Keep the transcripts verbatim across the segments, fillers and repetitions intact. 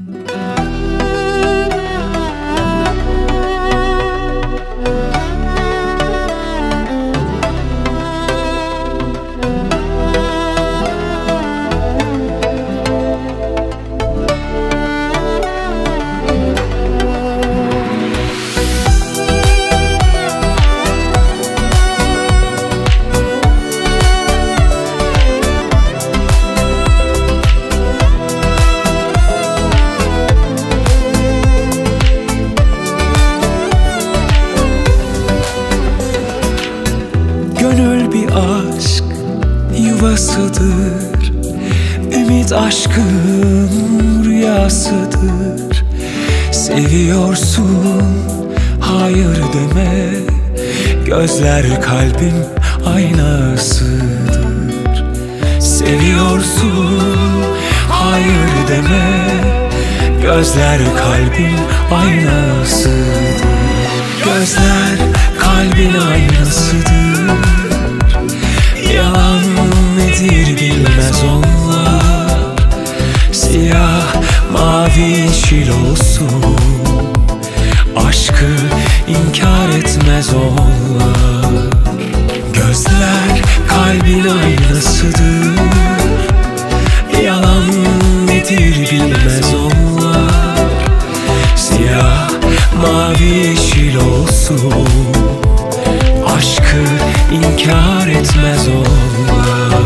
Gönül bir aşk yuvasıdır, ümit aşkın rüyasıdır. Seviyorsun, hayır deme, gözler kalbin aynasıdır. Seviyorsun, hayır deme, gözler kalbin aynasıdır. Gözler kalbin aynasıdır, yalan nedir bilmez onlar. Siyah, mavi, yeşil olsun, aşkı inkar etmez onlar. Gözler kalbin aynasıdır, yalan nedir bilmez onlar. Siyah, mavi, yeşil olsun, aşkı inkar etmez onlar.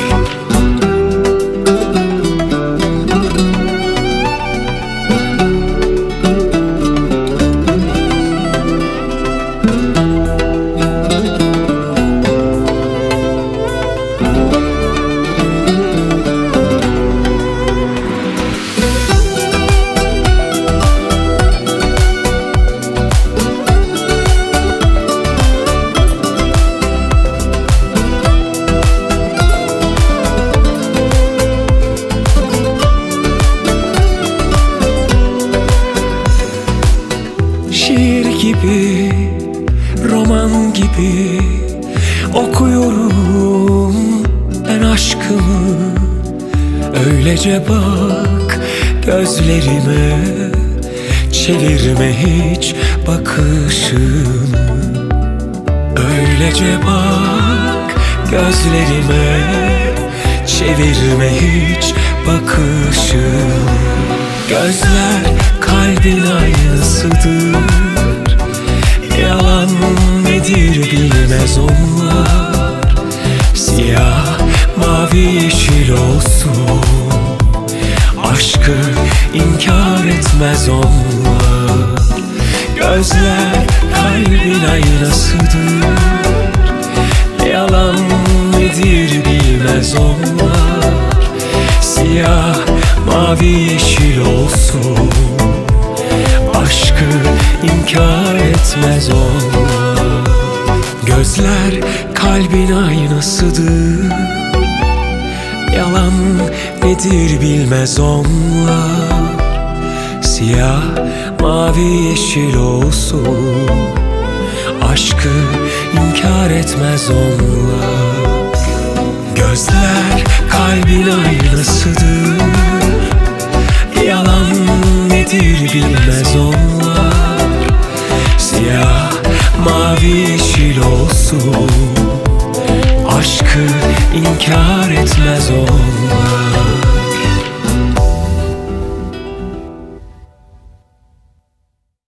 Şiir gibi, roman gibi okuyorum ben aşkımı. Öylece bak gözlerime, çevirme hiç bakışını. Öylece bak gözlerime, çevirme hiç bakışını. Gözler kalbin aynasıdır, yalan nedir bilmez onlar. Siyah, mavi, yeşil olsun, aşkı inkar etmez onlar. Gözler kalbin aynasıdır, yalan nedir bilmez onlar. Siyah, mavi, yeşil olsun, aşkı inkar etmez onlar. Gözler kalbin aynasıdır, yalan nedir bilmez onlar. Siyah, mavi, yeşil olsun, aşkı inkar etmez onlar. Gözler kalbin aynasıdır, yalan nedir bilmez onlar. Siyah, mavi, yeşil olsun, aşkı inkar etmez onlar.